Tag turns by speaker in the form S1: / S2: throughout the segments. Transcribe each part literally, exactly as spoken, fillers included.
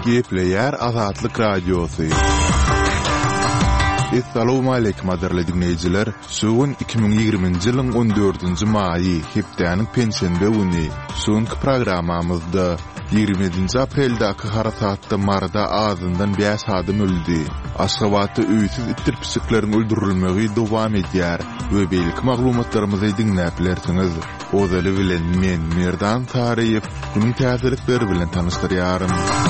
S1: Gepleyer Azatlyk Radiosu. Assalamu alaykum aderli dinleyijiler. Sugun iki bin ýygrimiňji ýylyň on dördünji maýy hepdeniň pensiýanbe güni. Soňky programmamyzda ýygrimiňji apreldaky haratatda marda azyndan beş adam öldü. Aşgabatda öýsiz ittirpisiklerin öldürilmegi dowam edýär we beýlik maglumatlarymyzy dinläp bilersiňiz. Ozaly bilen men Merdan Tariýew bunyň täsirlikleri bilen tanystyryarym.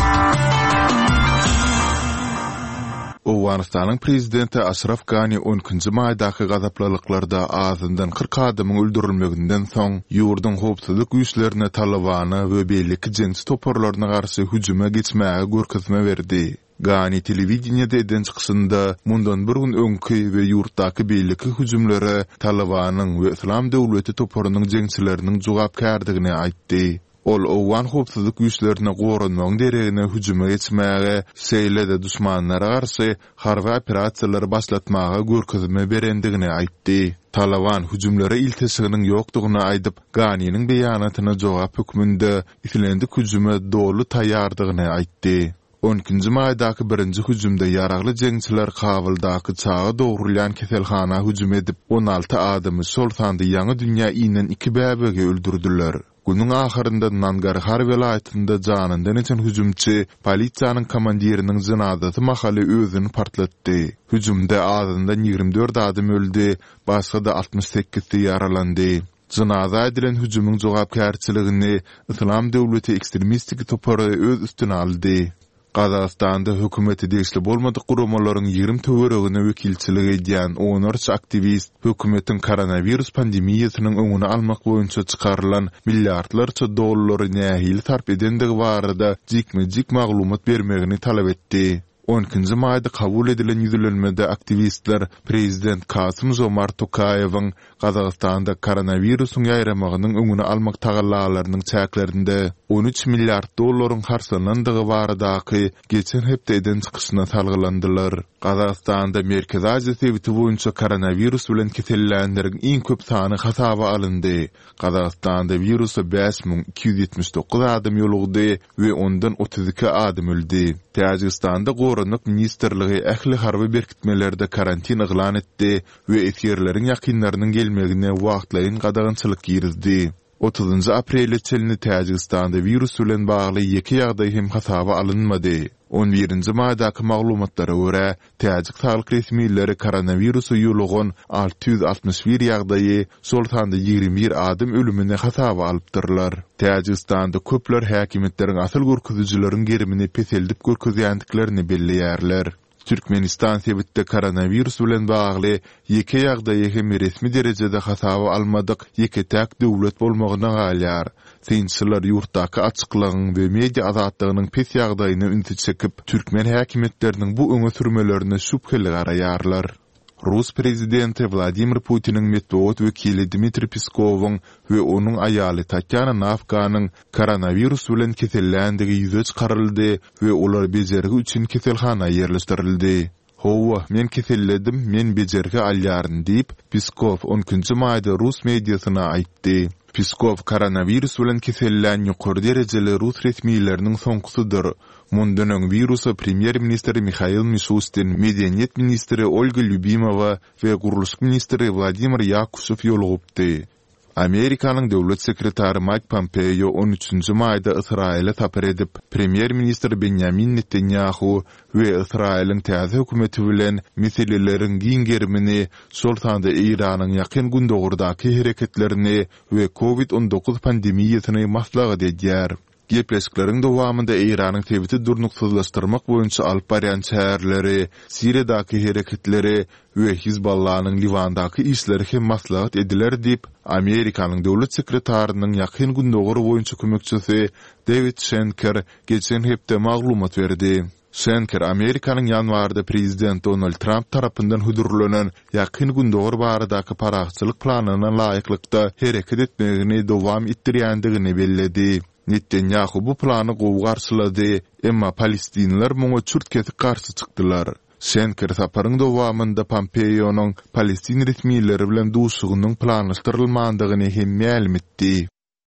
S1: Awganistanyň prezidenti Ashraf Ghani onuncu maýdaky gazaplalyklarda azyndan kırk adamyň öldürilmeginden soň ýurdun howpsuzlyk güýçlerine Talabany we beýleki jensy toparlaryna garşy hüjuma geçmäge görkezme berdi. Ghani telewizionyada eden çykyşynda mundan bir gün öňki we ýurtdaky beýleki hüjumlara Talabanyň we Islam döwleti toparynyň jeňçileriniň jogapkärdigini aýtdy. Ol Owgan howpsuzlyk güýçlerine gorunmagyň deregine hüjuma geçmäge, seýlede düşmanlara garşy harby operasiýalary başlatmaga görkezme berendigini aýtdy. Taliban hüjumlara iltisiginiň ýokdugyny aýdyp, Ghanynyň beýanatyna jogap hökmünde islendik hüjuma dolu taýýardygyny aýtdy. onuncu maýdaky birinji hüjumda ýaragly jeňçiler Kabuldaky çağa dogrulan keselhana hüjum edip on alty adamy şol sandy Ýaňy Dünýä inen iki bäbege öldürdiler. Günüň ahyrynda Nangarhar welaýatynda janyndan geçen hüjumçy polisiýanyň komandiriniň jynazasy mahaly özüni partlatdy. Hüjumda azyndan ýygrimi dört adam öldü, başga da altmış sekiz ýaralandy. Jynaza edilen hüjumyň jogapkärçiligini Islam döwleti ekstremistik topary öz üstüne aldy. Qazaqstanda hökümeti degişli bolmadyk guramaryň ýygrimi töweregine wekilçilik edýän on üç aktivist hökümetin koronavirus pandemiýasynyň öňüne almak boýunça çykarylan milliardlarça dollary nähili sarp edendigi barada jikme-jik maglumat bermegini talap etdi. onuncu maýda kabul edilen ýüzülenmede aktivistler prezident Kasym-Jomart Tokayewiň Qazaqstanda koronavirusyň ýaýramagynyň öňüne almak tagallalarynyň çäklerinde on üç milliard dollaryň harsanlandygy baradaky geçen hepde eden çykyşyna salgylandylar. Qazaqstanda Merkezi Aziýa sebiti boýunça koronavirus bilen kesellenleriň iň köp sany hasaba alyndy. Qazaqstanda virusa beş miň iki ýüz ýetmiş dokuz adam ýolugdy we ondan otuz iki adam öldü. Täjikistanda Gorunluk Ministrligi ähli harby berkitmelerde karantin eglan etdi we esirleriň ýakynlarynyň gelmegine wagtlaryň gadagynçylyk girizdi. otuzuncu aprelde çelini Täjikistanda virus bilen bagly iki ýagdaý hem hasaba alynmady. on birinji maýdaky maglumatlara görä, Täjik saglyk resmiýetleri koronavirusy ýolugan alty ýüz altymyş bir ýagdaýy, şol sanda ýygrimi bir adam ölümine hasaba alypdyrlar. Täjikistanda köpler häkimetleriň asyl görkezijileriň gerimini peseldip görkezýändiklerini belleýärler. Türkmenistan sebitde koronavirus bilen bagly iki ýagdaýy hem resmi derejede hasaba almadyk iki täk döwlet bolmagyna galýar. Synçylar ýurtdaky açyklygyň we media azatlygynyň pes ýagdaýyna ünti çekip, türkmen häkimetleriniň bu öňe sürmelerine şüpheli garaýarlar. Rus prezidenti Vladimir Putin'in metbuat vekili Dmitri Peskov'un ve onun ayalı Tatyana Nafka'nın koronavirus bilen kesellendigi ýüze çykaryldy ve olar bejergi üçin keselhana ýerleşdirildi. Howa, men keselledim, men bejergi alýaryn diýip Peskov onuncu maýda Rus mediasyna aýtdy. Peskov koronavirus bilen kesellen ýokary derejeli Rus resmiýetleriniň soňkusydyr. Mundan öň virusa premier ministri Mikhail Mishustin, medeniýet ministri Olga Lyubimova we guruluş ministri Vladimir Yakushev ýolugupdy. Amerikanyň döwlet sekretary Mike Pompeo on üçünji maýda Israile tapar edip, premier ministri Benjamin Netanyahu we Israiliň täze hökümeti bilen meseleleriň giňgerimini, şol sanda Iranyň ýakyn gündogurdaky hereketlerini we covid on dokuz pandemiýasyny maslahat edýär. Gepleşikleriň dowamında Iranyň tebiti durnuksuzlaşdyrmak boýunça alyp barýan çäherleri, Siriýadaky hereketleri we Hizballahyň Liwandaky işleri hem maslahat ediler diýip Amerikanyň döwlet sekretarynyň ýakyn gündogur boýunça kömekçisi David Schenker geçen hepde maglumat berdi. Schenker Amerikanyň ýanwarda prezident Donald Trump tarapyndan hudurlanan ýakyn gündogur baradaky paraçylyk planyna laýyklykda hereket etmegini dowam etdirýändigini belledi. Netanyahu bu plany gowy garşylady, emma Palestinliler muňa çürt kesip garşy çykdylar. Schenker saparyň dowamında Pompeo'nyň Palestin resmiýetleri bilen duşugynyň planlaşdyrylmandygyny hem ma'lum etdi.